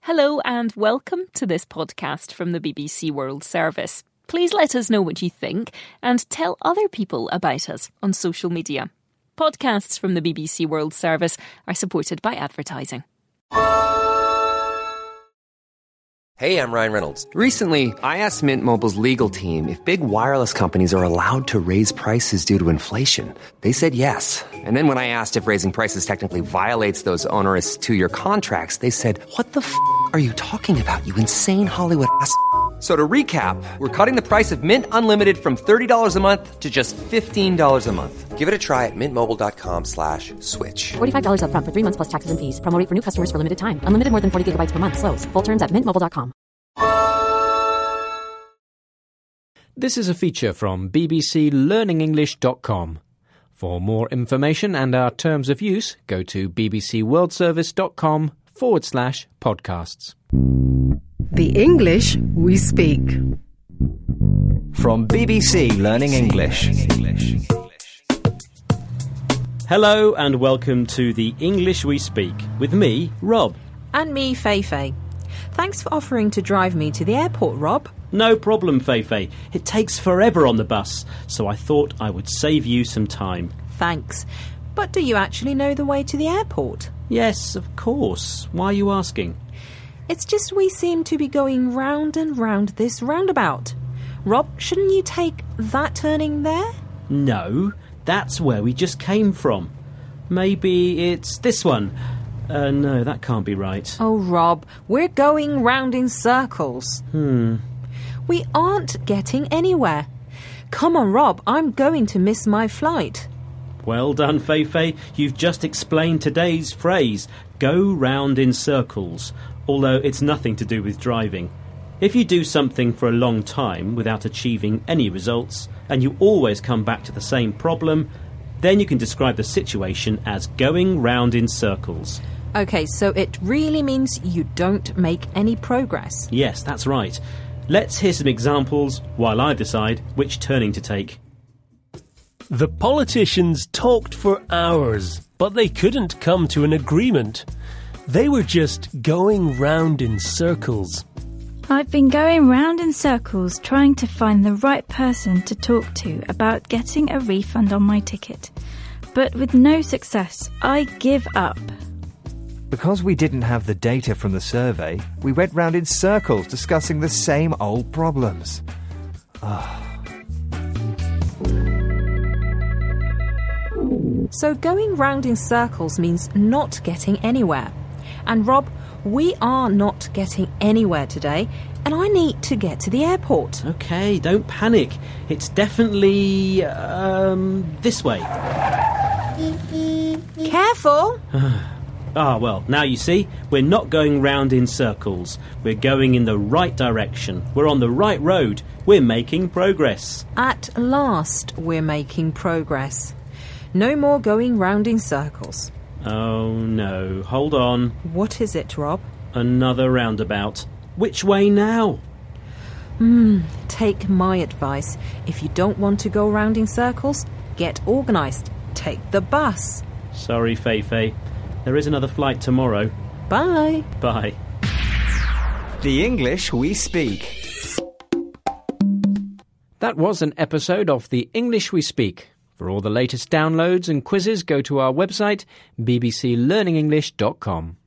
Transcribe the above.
Hello and welcome to this podcast from the BBC World Service. Please let us know what you think and tell other people about us on social media. Podcasts from the BBC World Service are supported by advertising. Hey, I'm Ryan Reynolds. Recently, I asked Mint Mobile's legal team if big wireless companies are allowed to raise prices due to inflation. They said yes. And then when I asked if raising prices technically violates those onerous two-year contracts, they said, "What the f*** are you talking about, you insane Hollywood ass?" So to recap, we're cutting the price of Mint Unlimited from $30 a month to just $15 a month. Give it a try at mintmobile.com/switch. $45 up front for 3 months plus taxes and fees. Promo rate for new customers for limited time. Unlimited more than 40 gigabytes per month. Slows full terms at mintmobile.com. This is a feature from bbclearningenglish.com. For more information and our terms of use, go to bbcworldservice.com/podcasts. The English we speak. From BBC Learning English. Hello and welcome to The English We Speak with me, Rob. And me, Feifei. Thanks for offering to drive me to the airport, Rob. No problem, Feifei. It takes forever on the bus, so I thought I would save you some time. Thanks. But do you actually know the way to the airport? Yes, of course. Why are you asking? It's just we seem to be going round and round this roundabout. Rob, shouldn't you take that turning there? No, that's where we just came from. Maybe it's this one. No, that can't be right. Oh, Rob, we're going round in circles. We aren't getting anywhere. Come on, Rob, I'm going to miss my flight. Well done, Feifei. You've just explained today's phrase, go round in circles, although it's nothing to do with driving. If you do something for a long time without achieving any results, and you always come back to the same problem, then you can describe the situation as going round in circles. OK, so it really means you don't make any progress. Yes, that's right. Let's hear some examples while I decide which turning to take. The politicians talked for hours, but they couldn't come to an agreement. They were just going round in circles. I've been going round in circles trying to find the right person to talk to about getting a refund on my ticket. But with no success, I give up. Because we didn't have the data from the survey, we went round in circles discussing the same old problems. So going round in circles means not getting anywhere. And Rob, we are not getting anywhere today, and I need to get to the airport. OK, don't panic. It's definitely, this way. Careful! Well, now you see, we're not going round in circles. We're going in the right direction. We're on the right road. We're making progress. At last, we're making progress. No more going round in circles. Oh, no. Hold on. What is it, Rob? Another roundabout. Which way now? Take my advice. If you don't want to go round in circles, get organised. Take the bus. Sorry, Feifei. There is another flight tomorrow. Bye. Bye. The English we speak. That was an episode of The English We Speak. For all the latest downloads and quizzes, go to our website, bbclearningenglish.com.